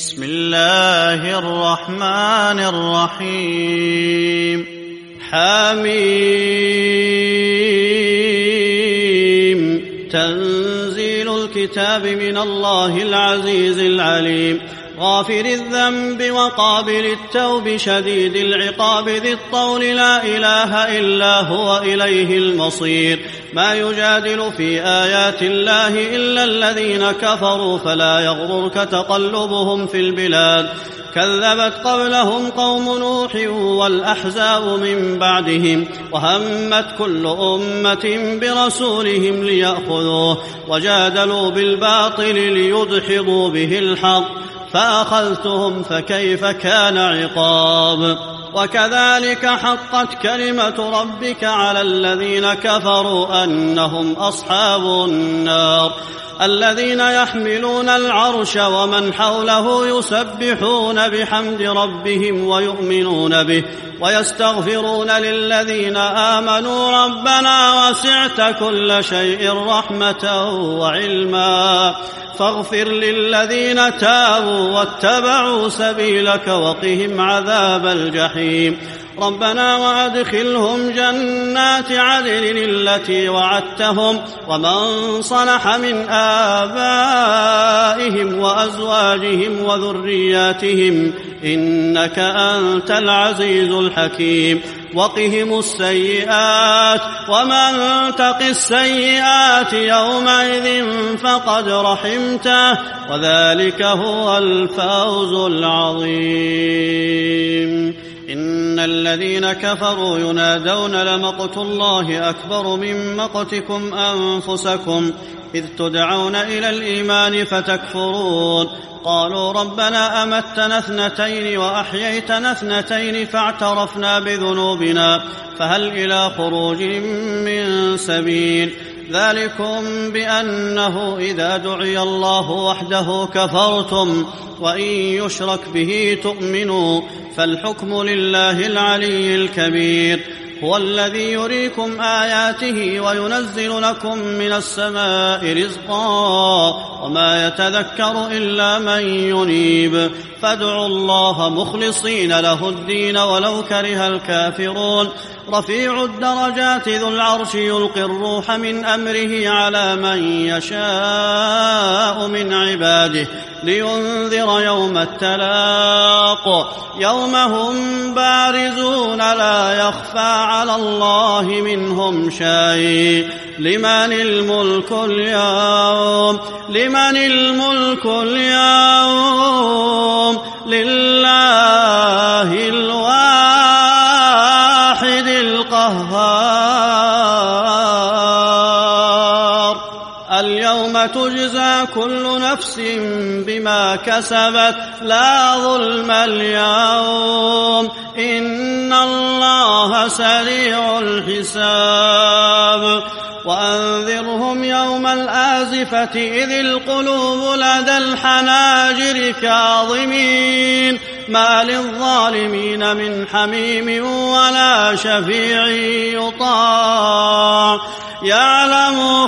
بسم الله الرحمن الرحيم حميم تنزيل الكتاب من الله العزيز العليم غافر الذنب وقابل التوب شديد العقاب ذي الطول لا إله إلا هو إليه المصير ما يجادل في آيات الله إلا الذين كفروا فلا يغررك تقلبهم في البلاد كذبت قبلهم قوم نوح والأحزاب من بعدهم وهمت كل أمة برسولهم ليأخذوه وجادلوا بالباطل ليدحضوا به الحق فأخذتهم فكيف كان عقاب وكذلك حقت كلمة ربك على الذين كفروا أنهم أصحاب النار الذين يحملون العرش ومن حوله يسبحون بحمد ربهم ويؤمنون به ويستغفرون للذين آمنوا ربنا وسعت كل شيء رحمة وعلما فاغفر للذين تابوا واتبعوا سبيلك وقهم عذاب الجحيم ربنا وأدخلهم جنات عدن التي وعدتهم ومن صلح من آبائهم وأزواجهم وذرياتهم إنك أنت العزيز الحكيم وقهم السيئات ومن تق السيئات يومئذ فقد رحمته وذلك هو الفوز العظيم إن الذين كفروا ينادون لمقت الله أكبر من مقتكم أنفسكم إذ تدعون إلى الإيمان فتكفرون قالوا ربنا أمتنا اثنتين وأحييتنا اثنتين فاعترفنا بذنوبنا فهل إلى خروج من سبيل ذلكم بأنه إذا دعي الله وحده كفرتم وإن يشرك به تؤمنوا فالحكم لله العلي الكبير هو الذي يريكم آياته وينزل لكم من السماء رزقا وما يتذكر إلا من ينيب فادعوا الله مخلصين له الدين ولو كره الكافرون رفيع الدرجات ذو العرش يلقي الروح من أمره على من يشاء من عباده لينذر يوم التلاق يوم هم بارزون لا يخفى على الله منهم شيء لمن الملك اليوم لله الواحد القهار اليوم تجزى كل نفس بما كسبت لا ظلم اليوم إن الله سريع الحساب وأنذرهم يوم الآزفة إذ القلوب لدى الحناجر كاظمين ما للظالمين من حميم ولا شفيع يطاع يعلم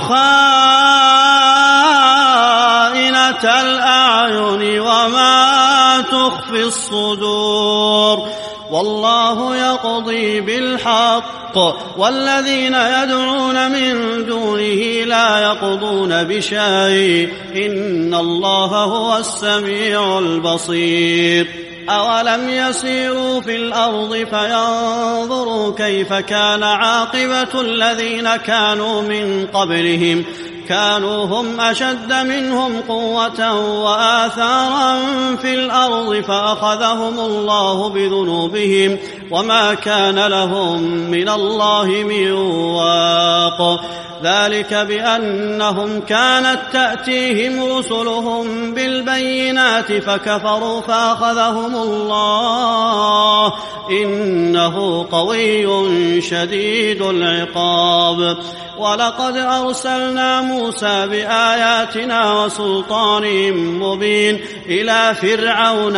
خائنة الأعين وما تخفي الصدور والله يقضي بالحق والذين يدعون من دونه لا يقضون بشيء إن الله هو السميع البصير أولم يسيروا في الأرض فينظروا كيف كان عاقبة الذين كانوا من قبلهم كانوا هم أشد منهم قوة وآثارا في الأرض فأخذهم الله بذنوبهم وما كان لهم من الله من واق ذلك بأنهم كانت تأتيهم رسلهم بالبينات فكفروا فأخذهم الله إنه قوي شديد العقاب ولقد أرسلنا موسى بآياتنا وسلطان مبين إلى فرعون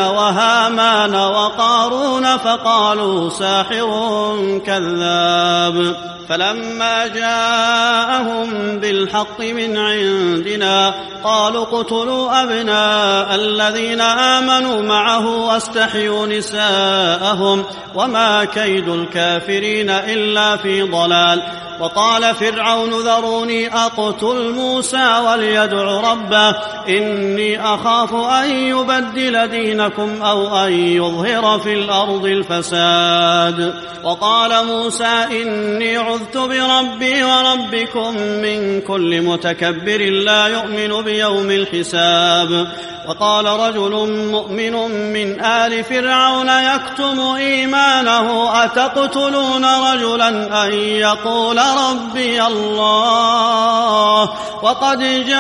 وهامان وقارون فقالوا ساحر كذاب فلما جاءهم بالحق من عندنا قالوا اقتلوا أبناء الذين آمنوا معه واستحيوا نساءهم وما كيد الكافرين إلا في ضلال. وقال فرعون ذروني أقتل موسى وليدع ربه إني أخاف أن يبدل دينكم أو أن يظهر في الأرض الفساد. وقال موسى إني عذت بربي وربكم من كل متكبر لا يؤمن بيوم الحساب. وقال رجل مؤمن من آل فرعون يكتم إيمانه أتقتلون رجلا أن يقول ربي الله وقد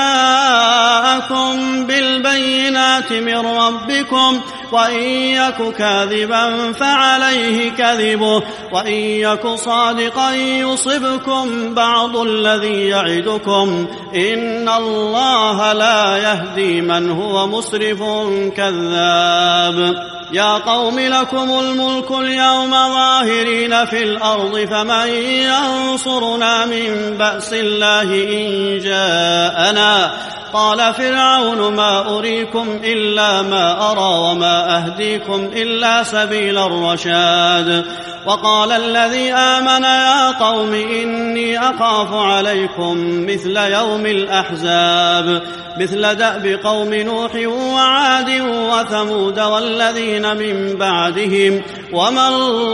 جاءكم بالبينات من ربكم وإن يك كاذبا فعليه كذبه وإن يك صادقا يصبكم بعض الذي يعدكم إن الله لا يهدي من هو مسرف كذاب. يا قوم لكم الملك اليوم ظاهرين في الأرض فمن ينصرنا من بأس الله إن جاءنا. قال فرعون ما أريكم إلا ما أرى وما أهديكم إلا سبيل الرشاد. وقال الذي آمن يا قوم إني أخاف عليكم مثل يوم الأحزاب مثل دأب قوم نوح وعاد وثمود والذين من بعدهم وما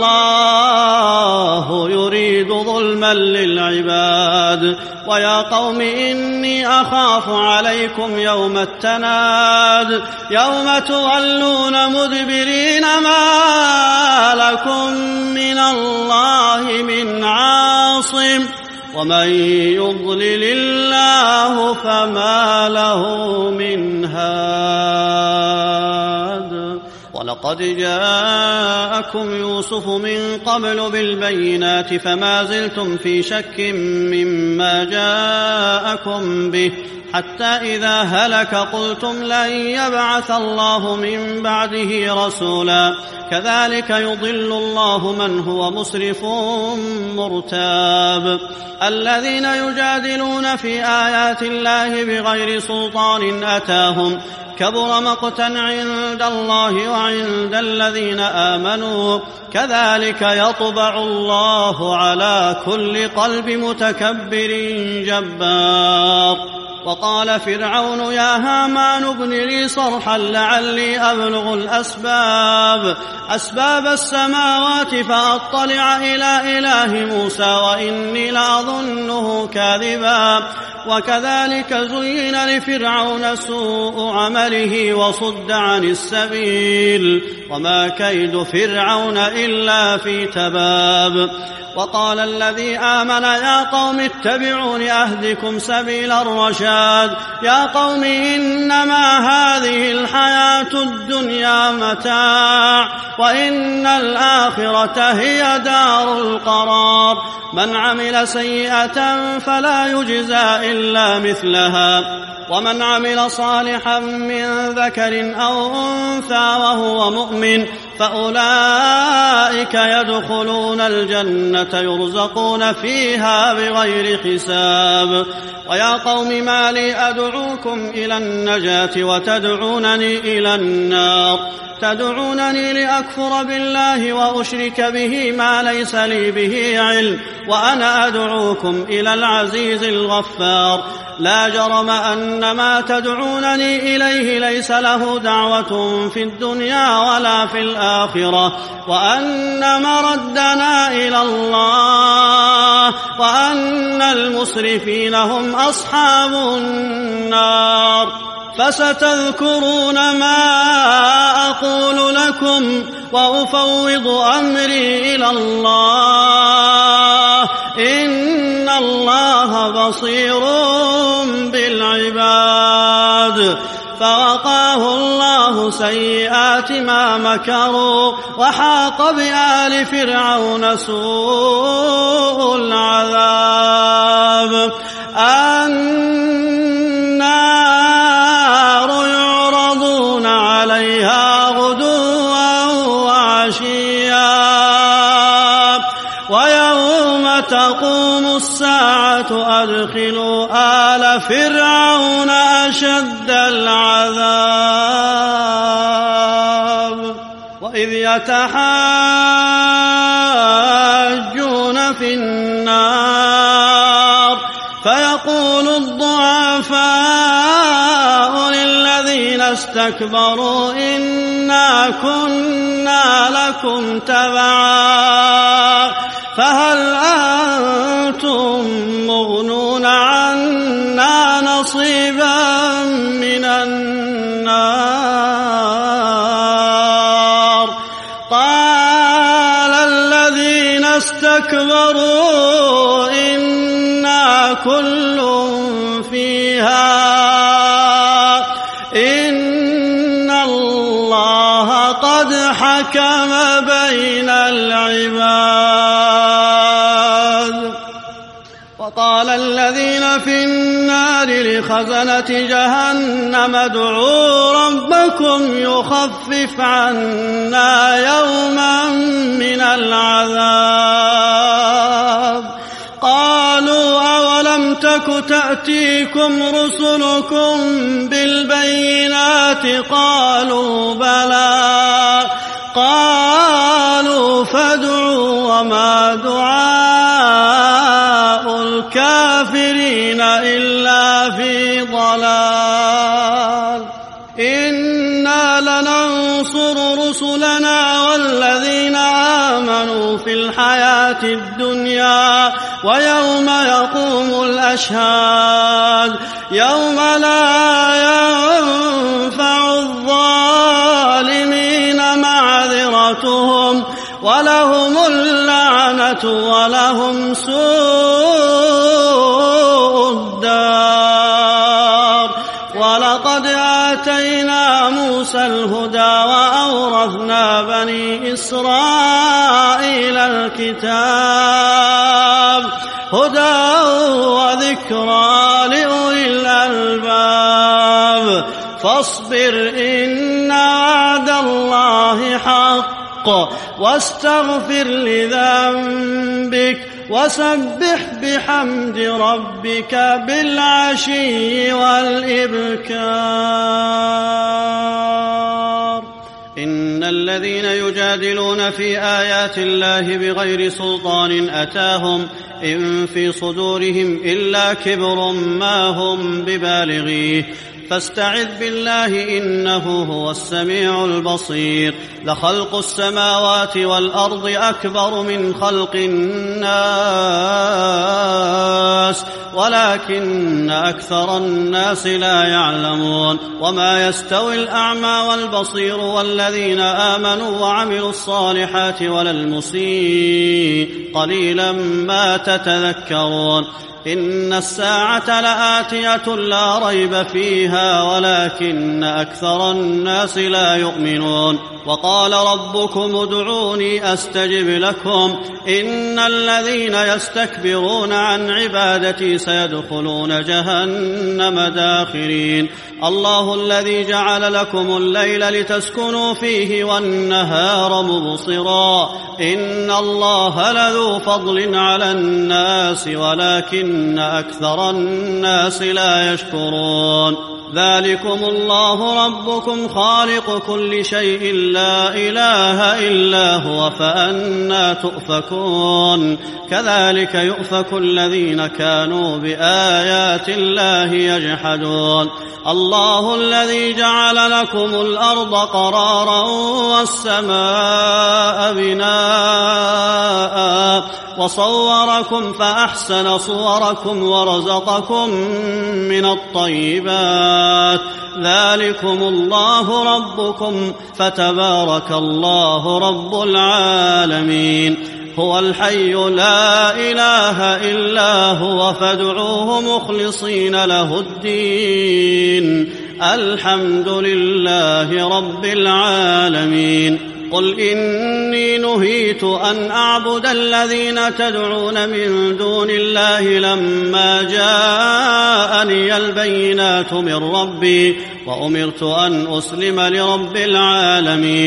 الله يريد ظلما للعباد. ويا قوم إني أخاف عليكم يوم التناد يوم تولون مدبرين ما لكم من الله من عاصم ومن يضلل الله فما له من هاد. ولقد جاءكم يوسف من قبل بالبينات فما زلتم في شك مما جاءكم به حتى إذا هلك قلتم لن يبعث الله من بعده رسولا كذلك يضل الله من هو مسرف مرتاب. الذين يجادلون في آيات الله بغير سلطان أتاهم كبر مقتا عند الله وعند الذين آمنوا كذلك يطبع الله على كل قلب متكبر جبار. وقال فرعون يا هامان ابن لي صرحا لعلي أبلغ أسباب السماوات فأطلع إلى إله موسى وإني لأظنه كاذبا. وكذلك زين لفرعون سوء عمله وصد عن السبيل وما كيد فرعون إلا في تباب. وقال الذي آمن يا قوم اتبعون أهدكم سبيل الرشاد. يا قوم إنما هذه الحياة الدنيا متاع وإن الآخرة هي دار القرار. من عمل سيئة فلا يجزى إلا مثلها ومن عمل صالحا من ذكر أو أنثى وهو مؤمن فأولئك يدخلون الجنة يرزقون فيها بغير حساب. ويا قوم ما لي أدعوكم إلى النجاة وتدعونني إلى النار. تدعونني لأكفر بالله وأشرك به ما ليس لي به علم وأنا أدعوكم إلى العزيز الغفار. لا جرم أن ما تدعونني إليه ليس له دعوة في الدنيا ولا في الآخرة وأن مردنا إلى الله وأن المسرفين هم أصحاب النار. فستذكرون ما أقول لكم وأفوض أمري إلى الله إن الله بصير بالعباد. فوقاه الله سيئات ما مكروا وحاق بآل فرعون سوء العذاب. النار يعرضون عليها غدوا وعشيا ويوم تقوم الساعة أدخلوا آل فرعون أشد العذاب وإذ يتحاجون في النار فيقول الضعفاء للذين استكبروا إنا كنا لكم تبعا فهل أنتم مغنون عنا نصيبا من النار قال الذين استكبروا إنا كل فيها إن الله قد حكم بين العباد وقال الذين في النار لخزنة جهنم ادعوا ربكم يخفف عنا يوما من العذاب قالوا أولم تك تأتيكم رسلكم بالبينات قالوا بلى قالوا فادعوا وما دعاء الكافرين إلا في ضلال إنا لننصر رسلنا والذين آمنوا في الحياة الدنيا ويوم يقوم الأشهاد يوم لا ينفع الظالمين معذرتهم ولهم اللعنة ولهم سوء الدار ولقد آتينا موسى الهدى وأورثنا بني إسرائيل الكتاب هدى وذكرى لأولي الألباب فاصبر إن وعد الله حق واستغفر لذنبك وسبح بحمد ربك بالعشي والإبكار إن الذين يجادلون في آيات الله بغير سلطان أتاهم إن في صدورهم إلا كبر ما هم ببالغيه فاستعذ بالله إنه هو السميع البصير لخلق السماوات والأرض أكبر من خلق الناس ولكن أكثر الناس لا يعلمون وما يستوي الأعمى والبصير والذين آمنوا وعملوا الصالحات ولا المسيء قليلا ما تتذكرون إن الساعة لآتية لا ريب فيها ولكن أكثر الناس لا يؤمنون وقال ربكم ادعوني أستجب لكم إن الذين يستكبرون عن عبادتي سيدخلون جهنم داخرين الله الذي جعل لكم الليل لتسكنوا فيه والنهار مبصرا إن الله لذو فضل على الناس ولكن أكثر الناس لا يشكرون ذلكم الله ربكم خالق كل شيء لا إله إلا هو فأنى تؤفكون كذلك يؤفك الذين كانوا بآيات الله يجحدون الله الذي جعل لكم الأرض قرارا والسماء بناء وصوركم فأحسن صوركم ورزقكم من الطيبات ذلكم الله ربكم فتبارك الله رب العالمين هو الحي لا إله إلا هو فادعوه مخلصين له الدين الحمد لله رب العالمين قل إني نهيت أن أعبد الذين تدعون من دون الله لما جاءني البينات من ربي وأمرت أن أسلم لرب العالمين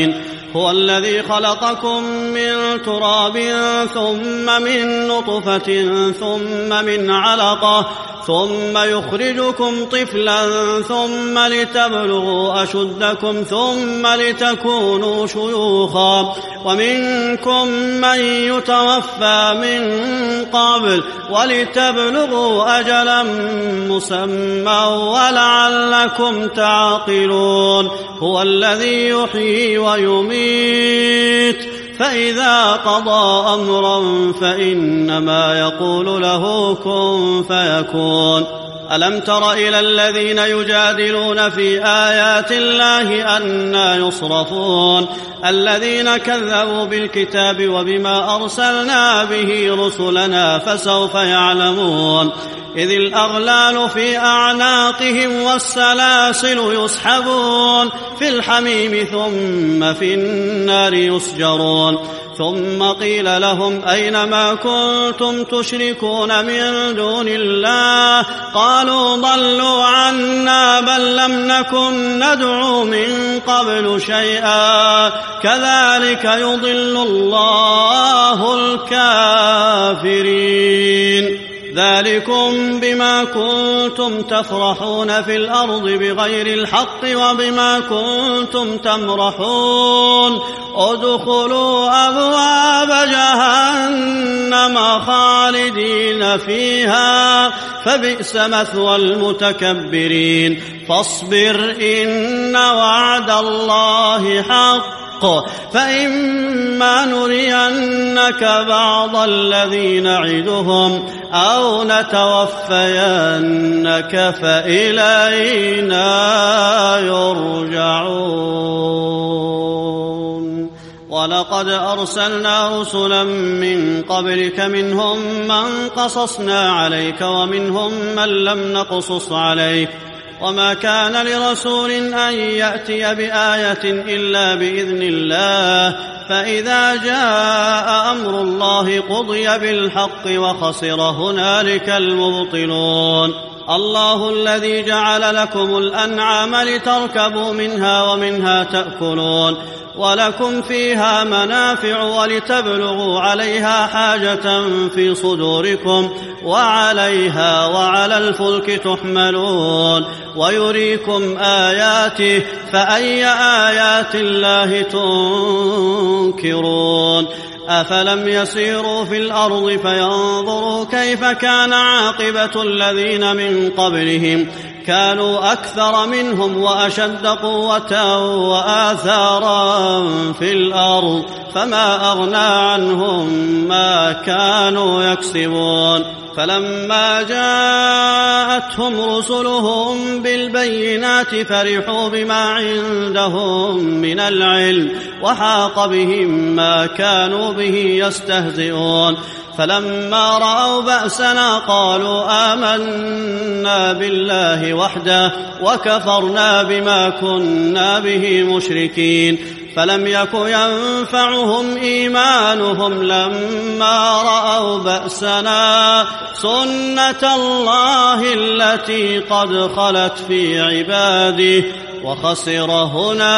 هو الذي خلقكم من تراب ثم من نطفة ثم من علقة ثم يخرجكم طفلا ثم لتبلغوا أشدكم ثم لتكونوا شيوخا ومنكم من يتوفى من قبل ولتبلغوا أجلا مسمى ولعلكم تعقلون هو الذي يحيي ويميت فإذا قضى أمرا فإنما يقول له كن فيكون ألم تر إلى الذين يجادلون في آيات الله أنى يصرفون الذين كذبوا بالكتاب وبما أرسلنا به رسلنا فسوف يعلمون إذ الأغلال في أعناقهم والسلاسل يسحبون في الحميم ثم في النار يسجرون ثم قيل لهم أين ما كنتم تشركون من دون الله قالوا ضلوا عنا بل لم نكن ندعو من قبل شيئا كذلك يضل الله الكافرين ذلكم بما كنتم تفرحون في الأرض بغير الحق وبما كنتم تمرحون ادخلوا أبواب جهنم خالدين فيها فبئس مثوى المتكبرين فاصبر إن وعد الله حق فإما نرينك بعض الذي نعدهم أو نتوفينك فإلينا يرجعون ولقد أرسلنا رسلا من قبلك منهم من قصصنا عليك ومنهم من لم نقصص عليك وما كان لرسول أن يأتي بآية إلا بإذن الله فإذا جاء أمر الله قضي بالحق وخسر هنالك المبطلون الله الذي جعل لكم الأنعام لتركبوا منها ومنها تأكلون ولكم فيها منافع ولتبلغوا عليها حاجة في صدوركم وعليها وعلى الفلك تحملون ويريكم آياته فأي آيات الله تنكرون أفلم يسيروا في الأرض فينظروا كيف كان عاقبة الذين من قبلهم كانوا أكثر منهم وأشد قوة وآثارا في الأرض فما أغنى عنهم ما كانوا يكسبون فلما جاءتهم رسلهم بالبينات فرحوا بما عندهم من العلم وحاق بهم ما كانوا به يستهزئون فلما رأوا بأسنا قالوا آمنا بالله وحده وكفرنا بما كنا به مشركين فلم يك ينفعهم إيمانهم لما رأوا بأسنا سنة الله التي قد خلت في عباده وخسر هنالك الكافرون.